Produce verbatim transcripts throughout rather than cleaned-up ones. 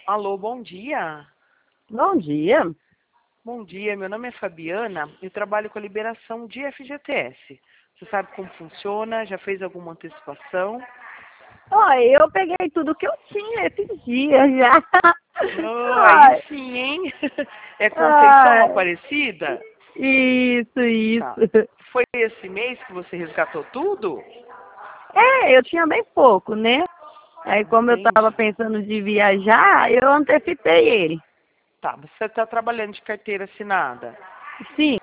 Alô, bom dia. Bom dia. Bom dia, meu nome é Fabiana e trabalho com a liberação de F G T S. Você sabe como funciona? Já fez alguma antecipação? Ó, eu peguei tudo que eu tinha esses dias já. Oh, aí Ai, sim, hein? É Conceição ai, Aparecida? isso, Tá. isso. Foi esse mês que você resgatou tudo? É, eu tinha bem pouco, né? Aí como eu tava Entendi. pensando de viajar, eu antecipei ele. Tá, você está trabalhando de carteira assinada. Sim,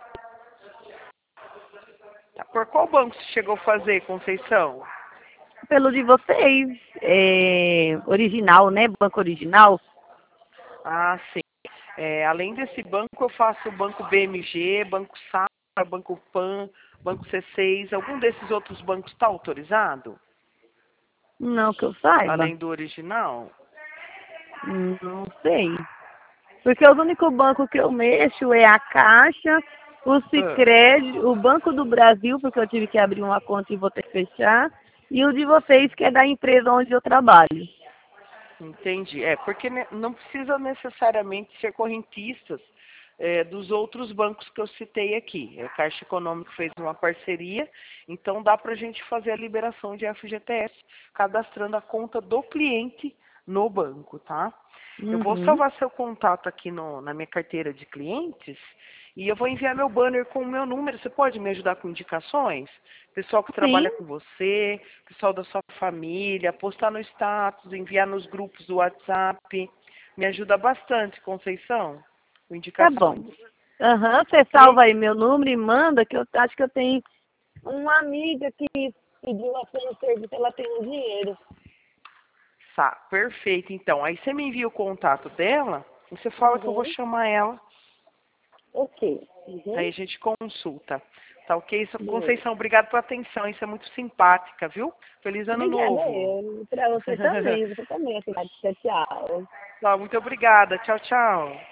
Tá. Por qual banco você chegou a fazer, Conceição? pelo de vocês. É, original, né? Banco original. Ah, sim. É, além desse banco, eu faço o banco B M G, banco Safra, banco Pan, banco C seis. Algum desses outros bancos está autorizado? Não que eu saiba. Além do original? Não sei. Porque os únicos bancos que eu mexo é a Caixa, o Ah, Sicredi, o Banco do Brasil, porque eu tive que abrir uma conta e vou ter que fechar, e o de vocês, que é da empresa onde eu trabalho. entendi. É, porque ne- não precisa necessariamente ser correntistas é, dos outros bancos que eu citei aqui. A Caixa Econômica fez uma parceria, então dá para a gente fazer a liberação de F G T S, cadastrando a conta do cliente no banco, tá? Eu vou Uhum. salvar seu contato aqui no- na minha carteira de clientes e eu vou enviar meu banner com o meu número. Você pode me ajudar com indicações? Pessoal que Sim, trabalha com você, pessoal da sua família, postar no status, enviar nos grupos do WhatsApp. Me ajuda bastante, Conceição, com tá bom. indicações. Aham, você Ok? salva aí meu número e manda, que eu acho que eu tenho uma amiga que pediu a pelo serviço, ela tem um dinheiro. Tá, perfeito. Então, aí você me envia o contato dela e você fala que eu vou Uhum. chamar ela. Ok. Uhum. Aí a gente consulta. Tá ok? Beleza. Conceição, obrigado pela atenção. Isso é muito simpática, viu? Feliz ano Obrigada, novo. eu. Pra você também. Você também, assim, tchau, tchau. Tá, muito obrigada. Tchau, tchau.